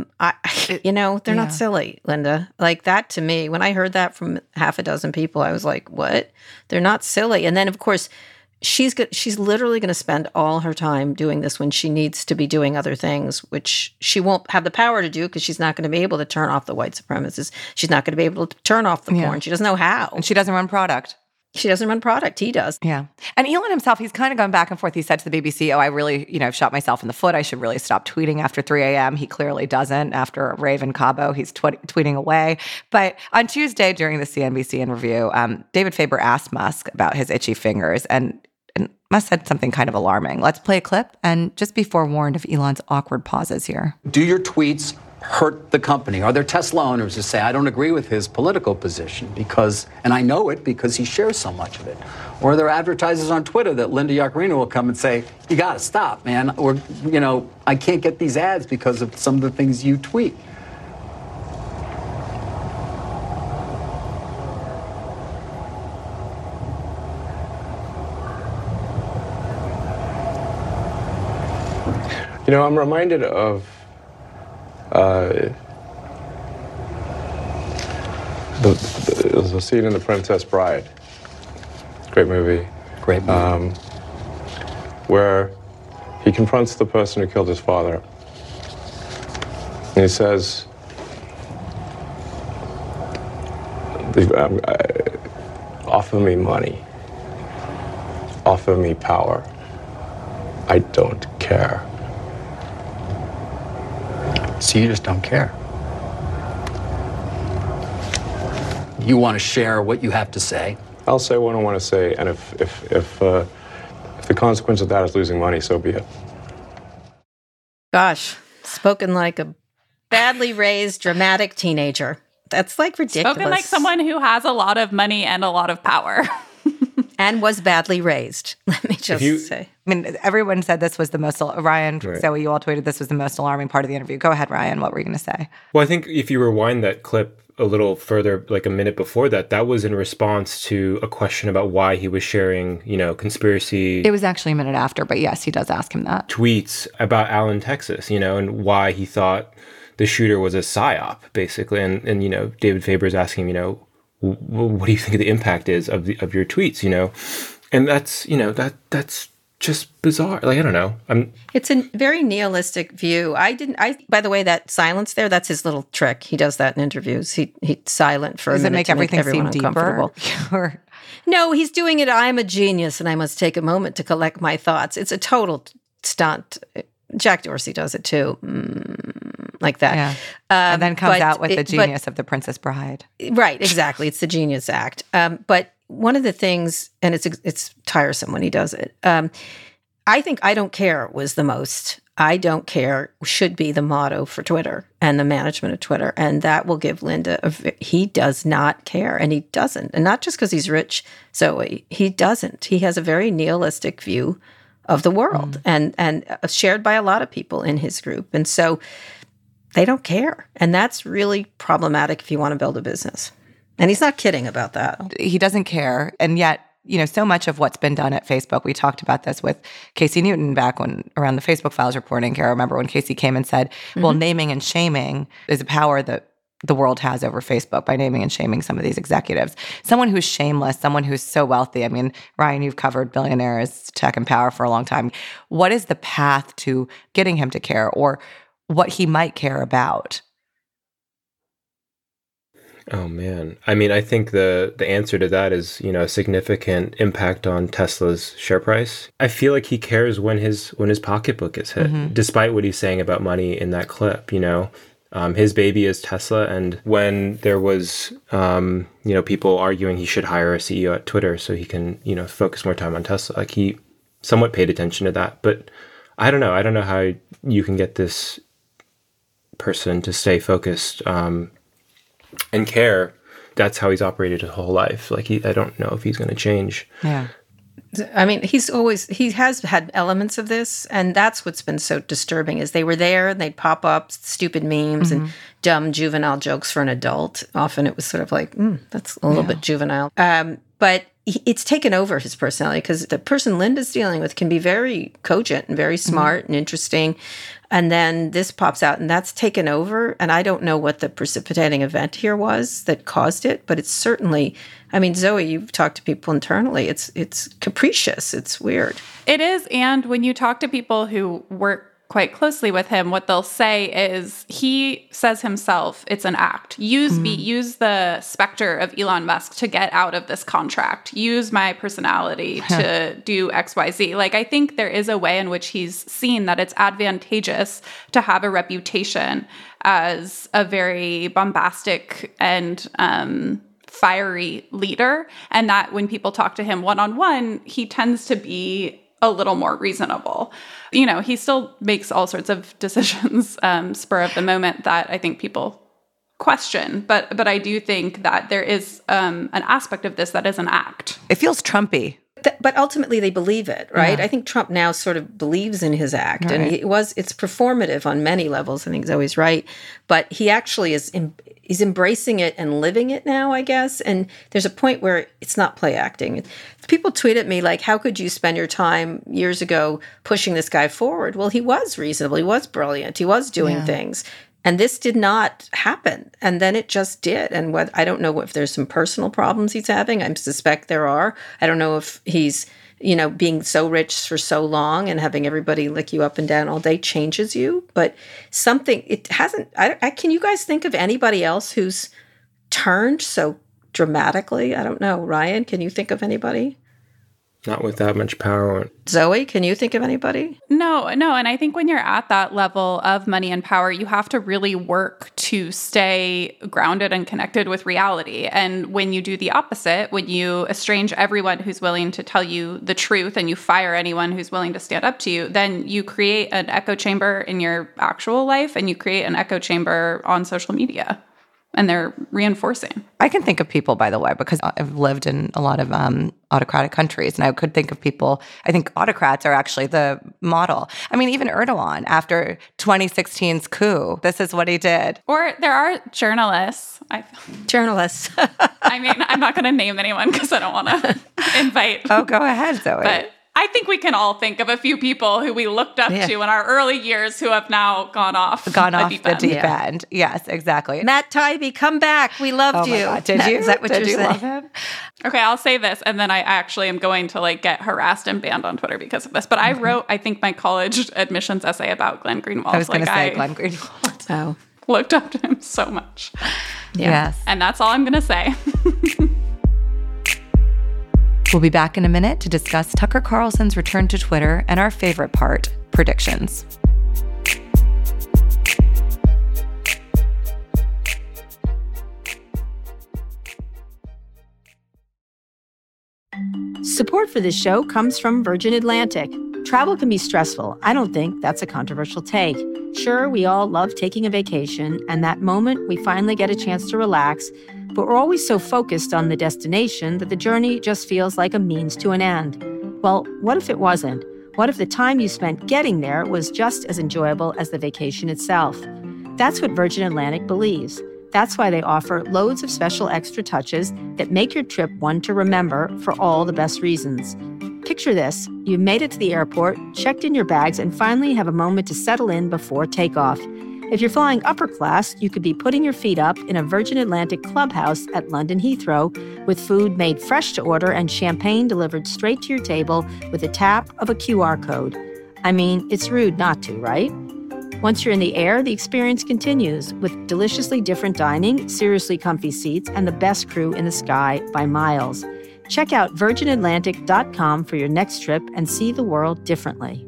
Speaker 5: not silly, Linda. Like that to me, when I heard that from half a dozen people, I was like, what? They're not silly. And then of course, she's literally going to spend all her time doing this when she needs to be doing other things, which she won't have the power to do because she's not going to be able to turn off the white supremacists. She's not going to be able to turn off the porn. She doesn't know how.
Speaker 4: And she doesn't run product.
Speaker 5: She doesn't run product. He does.
Speaker 4: Yeah. And Elon himself, he's kind of gone back and forth. He said to the BBC, I really, shot myself in the foot. I should really stop tweeting after 3 a.m. He clearly doesn't. After a rave in Cabo, he's tweeting away. But on Tuesday during the CNBC interview, David Faber asked Musk about his itchy fingers, and Musk said something kind of alarming. Let's play a clip and just be forewarned of Elon's awkward pauses here.
Speaker 10: Do your tweets hurt the company? Are there Tesla owners who say, I don't agree with his political position and I know it because he shares so much of it? Or are there advertisers on Twitter that Linda Yaccarino will come and say, you got to stop, man. Or, I can't get these ads because of some of the things you tweet.
Speaker 11: I'm reminded of There's a scene in The Princess Bride. Great movie.
Speaker 10: Great movie.
Speaker 11: Where he confronts the person who killed his father. And he says, offer me money. Offer me power. I don't care.
Speaker 10: So you just don't care. You want to share what you have to say.
Speaker 11: I'll say what I want to say, and if the consequence of that is losing money, so be it.
Speaker 5: Gosh, spoken like a badly raised, dramatic teenager. That's like ridiculous.
Speaker 6: Spoken like someone who has a lot of money and a lot of power.
Speaker 5: And was badly raised, let me just say.
Speaker 4: I mean, everyone said this was the most, Ryan,
Speaker 3: Right.
Speaker 4: Zoe, you all tweeted this was the most alarming part of the interview. Go ahead, Ryan. What were you going to say?
Speaker 3: Well, I think if you rewind that clip a little further, like a minute before that, that was in response to a question about why he was sharing, conspiracy
Speaker 4: It was actually a minute after, but yes, he does ask him that.
Speaker 3: tweets about Allen, Texas, and why he thought the shooter was a psyop, basically. And David Faber's asking him, what do you think of the impact is of your tweets, And that's, that's just bizarre. Like, I don't know.
Speaker 5: It's a very nihilistic view. By the way, that silence there, that's his little trick. He does that in interviews. He's silent for a minute.
Speaker 4: Does it make
Speaker 5: to
Speaker 4: everything
Speaker 5: everyone
Speaker 4: seem deeper?
Speaker 5: uncomfortable. No, he's doing it. I'm a genius and I must take a moment to collect my thoughts. It's a total stunt. Jack Dorsey does it too. Like that.
Speaker 4: Yeah. And then comes out with the genius of The Princess Bride.
Speaker 5: Right, exactly. It's the genius act. But one of the things, and it's tiresome when he does it, I think I don't care was the most. I don't care should be the motto for Twitter and the management of Twitter. And that will give Linda, he does not care. And he doesn't. And not just because he's rich, Zoe. He doesn't. He has a very nihilistic view of the world and shared by a lot of people in his group. And so they don't care. And that's really problematic if you want to build a business. And he's not kidding about that.
Speaker 4: He doesn't care. And yet, so much of what's been done at Facebook, we talked about this with Casey Newton back around the Facebook Files reporting. Kara, remember when Casey came and said, well, naming and shaming is a power that the world has over Facebook by naming and shaming some of these executives. Someone who's shameless, someone who's so wealthy. I mean, Ryan, you've covered billionaires, tech and power for a long time. What is the path to getting him to care, or what he might care about?
Speaker 3: Oh, man. I mean, I think the answer to that is, a significant impact on Tesla's share price. I feel like he cares when his pocketbook is hit, despite what he's saying about money in that clip, His baby is Tesla. And when there was, people arguing he should hire a CEO at Twitter so he can, focus more time on Tesla, like he somewhat paid attention to that. But I don't know. I don't know how you can get this person to stay focused and care. That's how he's operated his whole life. Like, I don't know if he's going to change.
Speaker 5: Yeah. I mean, he has had elements of this, and that's what's been so disturbing is they were there and they'd pop up stupid memes and dumb juvenile jokes for an adult. Often it was sort of like, that's a little bit juvenile. But it's taken over his personality because the person Linda's dealing with can be very cogent and very smart and interesting. And then this pops out and that's taken over. And I don't know what the precipitating event here was that caused it, but it's certainly, I mean, Zoe, you've talked to people internally. It's capricious. It's weird.
Speaker 6: It is. And when you talk to people who work quite closely with him, what they'll say is he says himself, it's an act. Use the specter of Elon Musk to get out of this contract. Use my personality to do XYZ. Like, I think there is a way in which he's seen that it's advantageous to have a reputation as a very bombastic and fiery leader. And that when people talk to him one-on-one, he tends to be a little more reasonable. He still makes all sorts of decisions spur of the moment that I think people question. But I do think that there is an aspect of this that is an act.
Speaker 4: It feels Trumpy.
Speaker 5: But ultimately they believe it, right? Yeah. I think Trump now sort of believes in his act. Right. And it's performative on many levels. I think Zoe's right. But he actually he's embracing it and living it now, I guess. And there's a point where it's not play acting. People tweet at me like, how could you spend your time years ago pushing this guy forward? Well, he was reasonable. He was brilliant. He was doing things. And this did not happen. And then it just did. And I don't know if there's some personal problems he's having. I suspect there are. I don't know if he's, being so rich for so long and having everybody lick you up and down all day changes you. But it hasn't, can you guys think of anybody else who's turned so dramatically? I don't know. Ryan, can you think of anybody?
Speaker 3: Not with that much power.
Speaker 5: Zoe, can you think of anybody?
Speaker 6: No. And I think when you're at that level of money and power, you have to really work to stay grounded and connected with reality. And when you do the opposite, when you estrange everyone who's willing to tell you the truth and you fire anyone who's willing to stand up to you, then you create an echo chamber in your actual life and you create an echo chamber on social media. And they're reinforcing.
Speaker 4: I can think of people, by the way, because I've lived in a lot of autocratic countries, and I could think of people. I think autocrats are actually the model. I mean, even Erdogan, after 2016's coup, this is what he did.
Speaker 6: Or there are journalists.
Speaker 5: Journalists.
Speaker 6: I mean, I'm not going to name anyone because I don't want to invite.
Speaker 4: Oh, go ahead, Zoe.
Speaker 6: But I think we can all think of a few people who we looked up to in our early years who have now gone off the deep
Speaker 4: end. Yes, exactly.
Speaker 5: Matt Taibbi, come back. We loved you.
Speaker 4: God. Did you?
Speaker 5: Is that what
Speaker 4: Did
Speaker 5: you're
Speaker 4: you
Speaker 5: saying?
Speaker 4: love him?
Speaker 6: Okay, I'll say this, and then I actually am going to get harassed and banned on Twitter because of this. But I wrote, I think, my college admissions essay about Glenn Greenwald.
Speaker 4: I was going to say Glenn Greenwald.
Speaker 5: Oh,
Speaker 6: looked up to him so much.
Speaker 4: Yes,
Speaker 6: and that's all I'm going to say.
Speaker 4: We'll be back in a minute to discuss Tucker Carlson's return to Twitter and our favorite part, predictions.
Speaker 7: Support for this show comes from Virgin Atlantic. Travel can be stressful. I don't think that's a controversial take. Sure, we all love taking a vacation, and that moment we finally get a chance to relax, but we're always so focused on the destination that the journey just feels like a means to an end. Well, what if it wasn't? What if the time you spent getting there was just as enjoyable as the vacation itself? That's what Virgin Atlantic believes. That's why they offer loads of special extra touches that make your trip one to remember for all the best reasons. Picture this. You've made it to the airport, checked in your bags, and finally have a moment to settle in before takeoff. If you're flying upper class, you could be putting your feet up in a Virgin Atlantic clubhouse at London Heathrow with food made fresh to order and champagne delivered straight to your table with a tap of a QR code. I mean, it's rude not to, right? Once you're in the air, the experience continues with deliciously different dining, seriously comfy seats, and the best crew in the sky by miles. Check out virginatlantic.com for your next trip and see the world differently.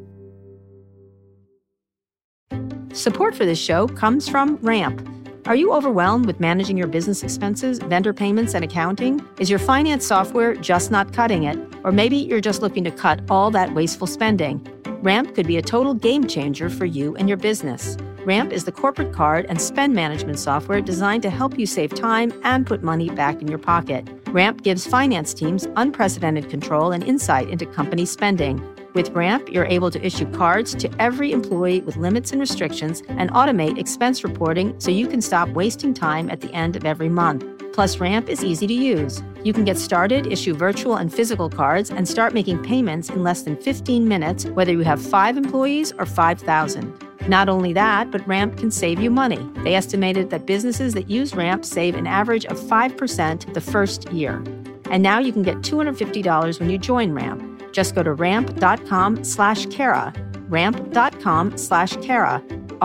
Speaker 7: Support for this show comes from Ramp. Are you overwhelmed with managing your business expenses, vendor payments, and accounting? Is your finance software just not cutting it? Or maybe you're just looking to cut all that wasteful spending. Ramp could be a total game changer for you and your business. Ramp is the corporate card and spend management software designed to help you save time and put money back in your pocket. Ramp gives finance teams unprecedented control and insight into company spending. With Ramp, you're able to issue cards to every employee with limits and restrictions and automate expense reporting so you can stop wasting time at the end of every month. Plus, Ramp is easy to use. You can get started, issue virtual and physical cards, and start making payments in less than 15 minutes, whether you have 5 employees or 5,000. Not only that, but Ramp can save you money. They estimated that businesses that use Ramp save an average of 5% the first year. And now you can get $250 when you join Ramp. Just go to ramp.com/Kara, ramp.com/Kara,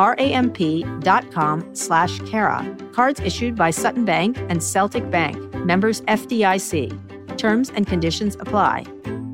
Speaker 7: ramp.com/Kara. Cards issued by Sutton Bank and Celtic Bank, members FDIC. Terms and conditions apply.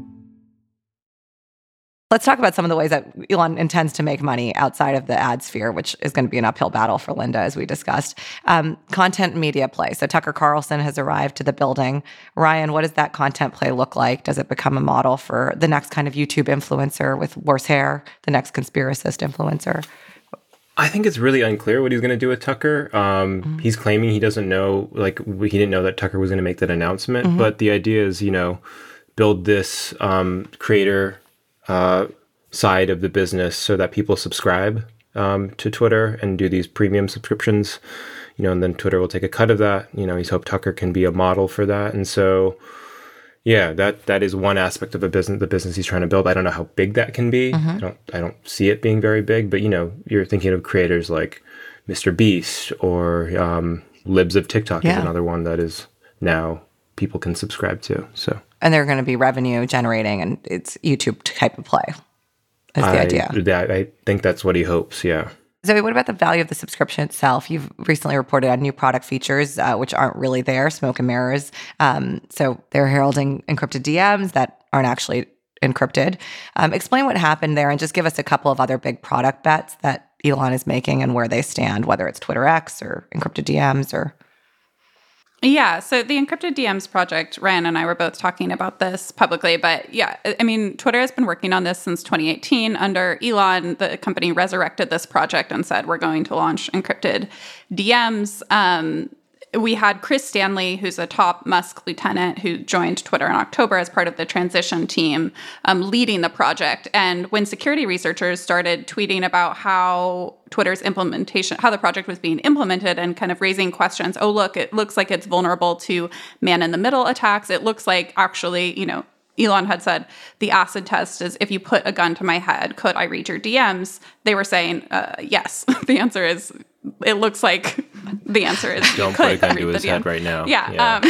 Speaker 4: Let's talk about some of the ways that Elon intends to make money outside of the ad sphere, which is going to be an uphill battle for Linda, as we discussed. Content media play. So Tucker Carlson has arrived to the building. Ryan, what does that content play look like? Does it become a model for the next kind of YouTube influencer with worse hair, the next conspiracist influencer?
Speaker 3: I think it's really unclear what he's going to do with Tucker. He's claiming he doesn't know, he didn't know that Tucker was going to make that announcement. But the idea is, build this creator side of the business so that people subscribe to Twitter and do these premium subscriptions, and then Twitter will take a cut of that. He's hoped Tucker can be a model for that. And so, yeah, that is one aspect of the business he's trying to build. I don't know how big that can be. I don't see it being very big, but you're thinking of creators like Mr. Beast or Libs of TikTok is another one that is now people can subscribe to. So,
Speaker 4: and they're going to be revenue generating, and it's YouTube type of play. Is the idea?
Speaker 3: I think that's what he hopes. Yeah.
Speaker 4: Zoe, what about the value of the subscription itself? You've recently reported on new product features, which aren't really there, smoke and mirrors. So they're heralding encrypted DMs that aren't actually encrypted. Explain what happened there and just give us a couple of other big product bets that Elon is making and where they stand, whether it's Twitter X or encrypted DMs or...
Speaker 6: Yeah, so the Encrypted DMs project, Ryan and I were both talking about this publicly, but yeah, I mean, Twitter has been working on this since 2018. Under Elon, the company resurrected this project and said, we're going to launch encrypted DMs. We had Chris Stanley, who's a top Musk lieutenant who joined Twitter in October as part of the transition team, leading the project. And when security researchers started tweeting about how Twitter's implementation, how the project was being implemented and kind of raising questions, oh, look, it looks like it's vulnerable to man-in-the-middle attacks. It looks like actually, Elon had said the acid test is if you put a gun to my head, could I read your DMs? They were saying, yes. The answer is, it looks like the answer is
Speaker 3: don't put a gun to his head right now.
Speaker 6: Yeah.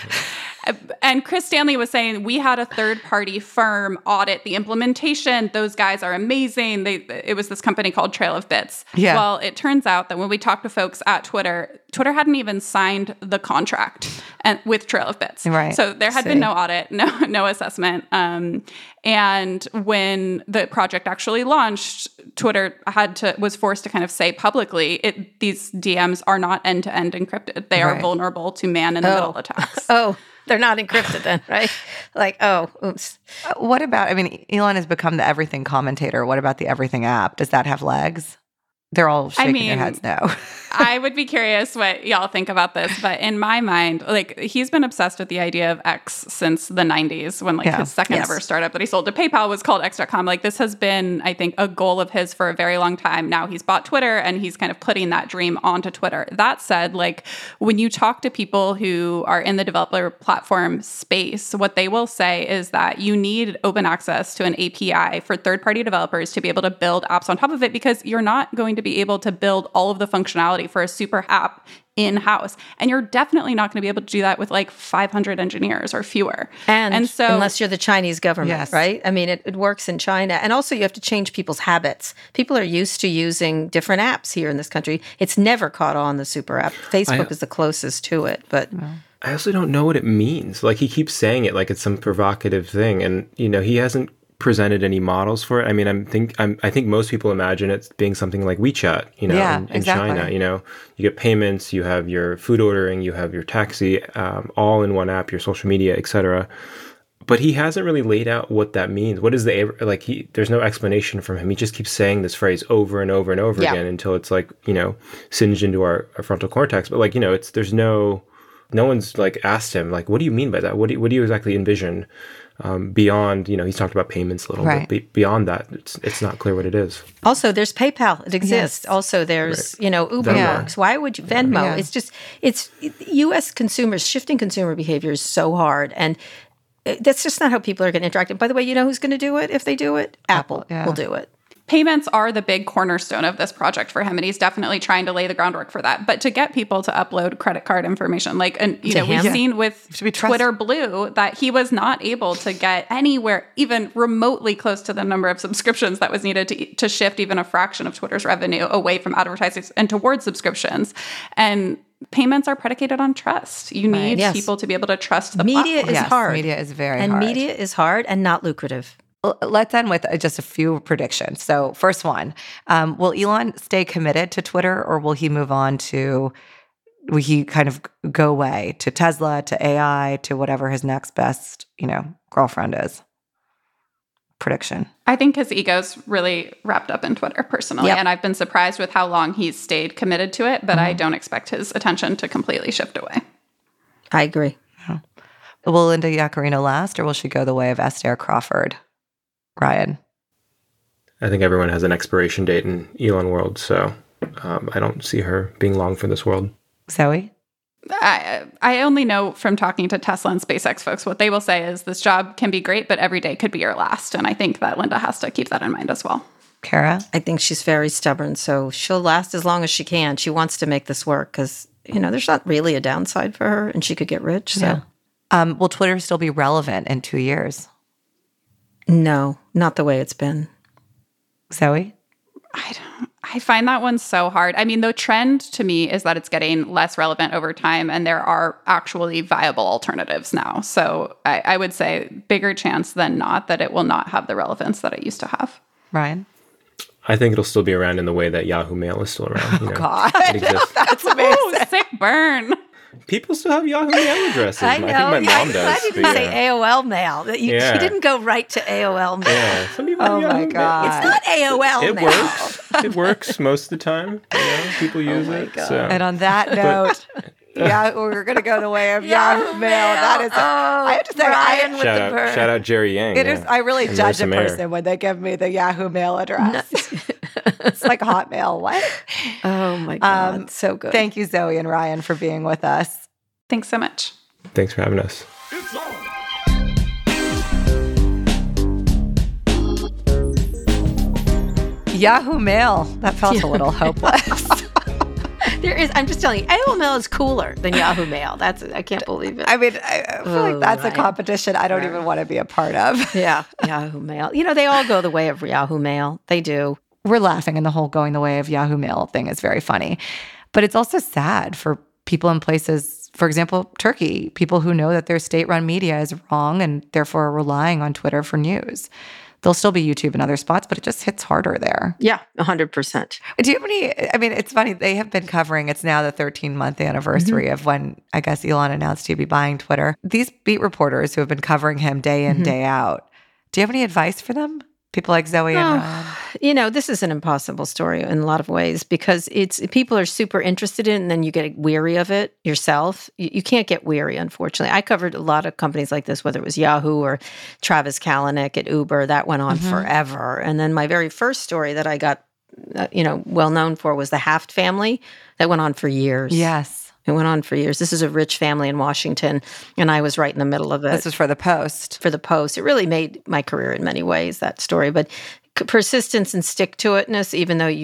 Speaker 6: And Chris Stanley was saying, we had a third-party firm audit the implementation. Those guys are amazing. It was this company called Trail of Bits.
Speaker 4: Yeah.
Speaker 6: Well, it turns out that when we talked to folks at Twitter hadn't even signed the contract with Trail of Bits.
Speaker 4: Right.
Speaker 6: So there had been no audit, no assessment. And when the project actually launched, Twitter was forced to kind of say publicly, these DMs are not end-to-end encrypted. They are vulnerable to man-in-the-middle attacks.
Speaker 5: Oh, they're not encrypted then, right? Like, oh, oops.
Speaker 4: What about, Elon has become the everything commentator. What about the everything app? Does that have legs? They're all shaking their heads no.
Speaker 6: I would be curious what y'all think about this, but in my mind, he's been obsessed with the idea of X since the 90s when his second ever startup that he sold to PayPal was called X.com. This has been, I think, a goal of his for a very long time. Now he's bought Twitter and he's kind of putting that dream onto Twitter. That said, when you talk to people who are in the developer platform space, what they will say is that you need open access to an API for third-party developers to be able to build apps on top of it, because you're not going to be able to build all of the functionality for a super app in-house. And you're definitely not going to be able to do that with 500 engineers or fewer.
Speaker 5: And so, unless you're the Chinese government,
Speaker 4: yes.
Speaker 5: right? It works in China. And also you have to change people's habits. People are used to using different apps here in this country. It's never caught on, the super app. Facebook is the closest to it, but...
Speaker 3: I also don't know what it means. He keeps saying it like it's some provocative thing. And, he hasn't presented any models for it. I think most people imagine it being something like WeChat, in
Speaker 4: exactly.
Speaker 3: China. You get payments, you have your food ordering, you have your taxi, all in one app, your social media, etc. But he hasn't really laid out what that means. What is there's no explanation from him. He just keeps saying this phrase over and over and over again until it's singed into our frontal cortex. But there's no one's asked him what do you mean by that? What do you exactly envision? Beyond, he's talked about payments a little bit. But beyond that, it's not clear what it is.
Speaker 5: Also, there's PayPal. It exists. Yes. Also, there's, Uberworks. Why would you? Venmo. Yeah. It's U.S. consumers, shifting consumer behavior is so hard. And that's just not how people are going to interact. And by the way, who's going to do it if they do it? Apple will do it.
Speaker 6: Payments are the big cornerstone of this project for him, and he's definitely trying to lay the groundwork for that. But to get people to upload credit card information, we've seen with Twitter Blue that he was not able to get anywhere even remotely close to the number of subscriptions that was needed to shift even a fraction of Twitter's revenue away from advertising and towards subscriptions. And payments are predicated on trust. You need people to be able to trust the
Speaker 5: media
Speaker 6: platform.
Speaker 5: is hard.
Speaker 4: Media is very
Speaker 5: hard.
Speaker 4: And
Speaker 5: media is hard and not lucrative.
Speaker 4: Let's end with just a few predictions. So first one, will Elon stay committed to Twitter, or will he move on will he kind of go away to Tesla, to AI, to whatever his next best, girlfriend is? Prediction.
Speaker 6: I think his ego's really wrapped up in Twitter personally. Yep. And I've been surprised with how long he's stayed committed to it, but I don't expect his attention to completely shift away.
Speaker 5: I agree.
Speaker 4: Yeah. Will Linda Yaccarino last, or will she go the way of Esther Crawford? Ryan?
Speaker 3: I think everyone has an expiration date in Elon world, so I don't see her being long for this world.
Speaker 4: Zoe?
Speaker 6: I only know from talking to Tesla and SpaceX folks, what they will say is this job can be great, but every day could be your last. And I think that Linda has to keep that in mind as well.
Speaker 4: Kara?
Speaker 5: I think she's very stubborn, so she'll last as long as she can. She wants to make this work because, there's not really a downside for her, and she could get rich. So,
Speaker 4: will Twitter still be relevant in 2 years?
Speaker 5: No, not the way it's been.
Speaker 4: Zoe?
Speaker 6: I find that one so hard. I mean, the trend to me is that it's getting less relevant over time, and there are actually viable alternatives now. So I would say bigger chance than not that it will not have the relevance that it used to have.
Speaker 4: Ryan?
Speaker 3: I think it'll still be around in the way that Yahoo Mail is still around.
Speaker 4: God.
Speaker 3: It exists.
Speaker 4: That's amazing.
Speaker 6: Sick burn.
Speaker 3: People still have Yahoo Mail addresses.
Speaker 5: I know.
Speaker 3: I think my mom does.
Speaker 5: I didn't say AOL Mail. She didn't go right to AOL Mail.
Speaker 3: Yeah, some people have Yahoo
Speaker 4: God.
Speaker 5: It's not AOL Mail.
Speaker 3: Works. It works most of the time. People use it.
Speaker 5: God.
Speaker 3: So.
Speaker 4: And on that note, we're going to go the way of Yahoo Mail. That is, I have to say,
Speaker 5: Ryan with the bird.
Speaker 3: Shout out Jerry Yang.
Speaker 4: It is. I really
Speaker 3: And
Speaker 4: judge
Speaker 3: Marissa
Speaker 4: a
Speaker 3: Mayer.
Speaker 4: person when they give me the Yahoo Mail address. It's like Hotmail. What?
Speaker 5: Oh my God. So good.
Speaker 4: Thank you, Zoe and Ryan, for being with us.
Speaker 6: Thanks so much.
Speaker 3: Thanks for having us.
Speaker 4: Yahoo Mail. That felt a little hopeless.
Speaker 5: I'm just telling you, AOL Mail is cooler than Yahoo Mail. I can't believe it.
Speaker 4: I mean, I feel like that's a competition I don't even want to be a part of.
Speaker 5: Yeah, Yahoo Mail. They all go the way of Yahoo Mail. They do.
Speaker 4: We're laughing, and the whole going the way of Yahoo Mail thing is very funny. But it's also sad for people in places, for example, Turkey, people who know that their state-run media is wrong and therefore are relying on Twitter for news. There'll still be YouTube and other spots, but it just hits harder there.
Speaker 5: Yeah, 100%.
Speaker 4: Do you have any, I mean, it's funny, they have been covering, it's now the 13-month anniversary of when, I guess, Elon announced he'd be buying Twitter. These beat reporters who have been covering him day in, day out, do you have any advice for them? People like Zoe and Ryan?
Speaker 5: This is an impossible story in a lot of ways because people are super interested in it and then you get weary of it yourself. You can't get weary, unfortunately. I covered a lot of companies like this, whether it was Yahoo or Travis Kalanick at Uber. That went on forever. And then my very first story that I got, well known for was the Haft family. That went on for years.
Speaker 4: Yes.
Speaker 5: It went on for years. This is a rich family in Washington, and I was right in the middle of it.
Speaker 4: This was for the Post.
Speaker 5: For the Post. It really made my career in many ways, that story. But persistence and stick-to-itness, even though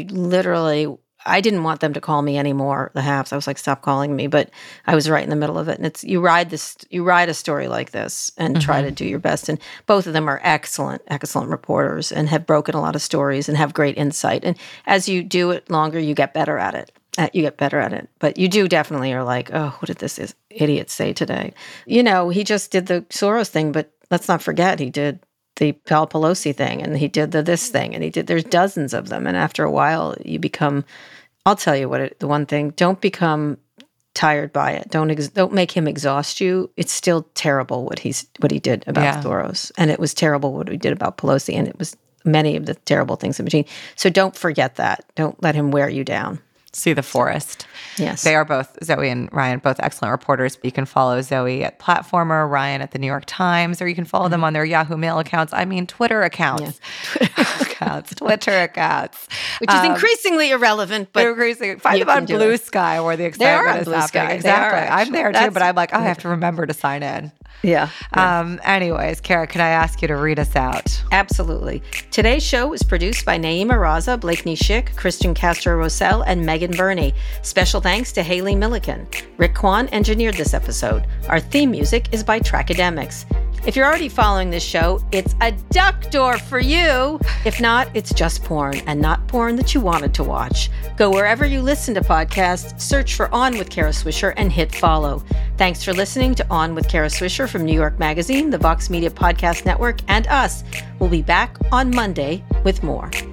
Speaker 5: I didn't want them to call me anymore, the Hafts. I was like, stop calling me. But I was right in the middle of it. And you ride a story like this and try to do your best. And both of them are excellent, excellent reporters and have broken a lot of stories and have great insight. And as you do it longer, you get better at it. But you do definitely are like, oh, what did this idiot say today? He just did the Soros thing, but let's not forget he did the Paul Pelosi thing and he did this thing and there's dozens of them. And after a while you become, I'll tell you the one thing, don't become tired by it. Don't make him exhaust you. It's still terrible what he did about Soros. And it was terrible what he did about Pelosi. And it was many of the terrible things in between. So don't forget that. Don't let him wear you down.
Speaker 4: See the forest.
Speaker 5: Yes.
Speaker 4: They are both, Zoe and Ryan, both excellent reporters. You can follow Zoe at Platformer, Ryan at the New York Times, or you can follow them on their Yahoo Mail accounts. I mean, Twitter accounts. Yeah. Twitter accounts.
Speaker 5: Which is increasingly irrelevant, but
Speaker 4: find them on Blue Sky where the excitement is happening.
Speaker 5: Sky.
Speaker 4: Exactly. I'm there too, but I'm like, I have to remember to sign in.
Speaker 5: Yeah.
Speaker 4: Anyways, Kara, could I ask you to read us out?
Speaker 5: Absolutely. Today's show was produced by Naima Raza, Blakeney Schick, Christian Castro-Rosell, and Megan Burney. Special thanks to Haley Milliken. Rick Kwan engineered this episode. Our theme music is by Trackademics. If you're already following this show, it's a duck door for you. If not, it's just porn, and not porn that you wanted to watch. Go wherever you listen to podcasts, search for On with Kara Swisher, and hit follow. Thanks for listening to On with Kara Swisher from New York Magazine, the Vox Media Podcast Network, and us. We'll be back on Monday with more.